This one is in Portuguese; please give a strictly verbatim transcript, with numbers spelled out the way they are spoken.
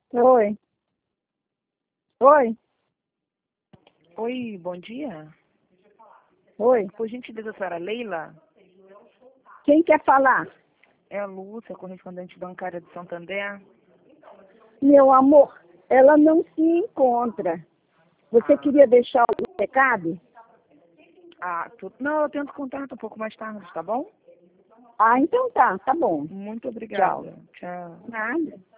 Oi. Oi. Oi, bom dia. Oi. Por gentileza, a senhora Leila? Quem quer falar? É a Lúcia, correspondente bancária de Santander. Meu amor, ela não se encontra. Você Ah, queria deixar o recado? ah tu... Não, eu tento contato um pouco mais tarde, tá bom? Ah, então tá, tá bom. Muito Tchau. obrigada. Tchau. Nada.